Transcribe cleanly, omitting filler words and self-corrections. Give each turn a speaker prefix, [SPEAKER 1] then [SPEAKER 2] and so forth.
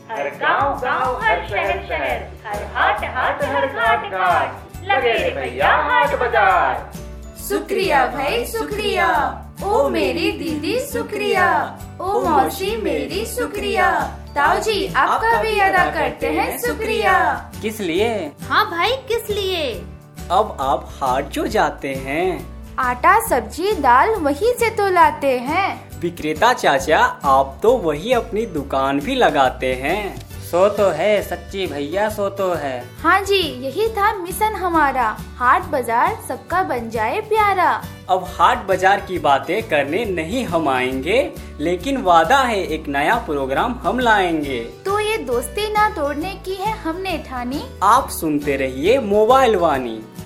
[SPEAKER 1] हर गांव गांव, हर शहर शहर, हर हाट हाट, हर घाट घाट, लगे रे भैया हाट बाजार।
[SPEAKER 2] शुक्रिया भाई शुक्रिया, ओ मेरी दीदी शुक्रिया, ओ मौसी मेरी शुक्रिया, ताऊ जी आपका भी अदा करते हैं शुक्रिया।
[SPEAKER 3] किस लिए?
[SPEAKER 4] हाँ भाई किस लिए?
[SPEAKER 3] अब आप हाट जो जाते हैं,
[SPEAKER 2] आटा सब्जी दाल वहीं से तो लाते हैं।
[SPEAKER 3] विक्रेता चाचा आप तो वही अपनी दुकान भी लगाते हैं। सो तो है सच्ची भैया, सो तो है।
[SPEAKER 2] हाँ जी, यही था मिशन हमारा, हाट बाजार सबका बन जाए प्यारा।
[SPEAKER 3] अब हाट बाजार की बातें करने नहीं हम आएंगे, लेकिन वादा है एक नया प्रोग्राम हम लाएंगे।
[SPEAKER 2] तो ये दोस्ती ना तोड़ने की है हमने ठानी।
[SPEAKER 3] आप सुनते रहिए मोबाइल वाणी।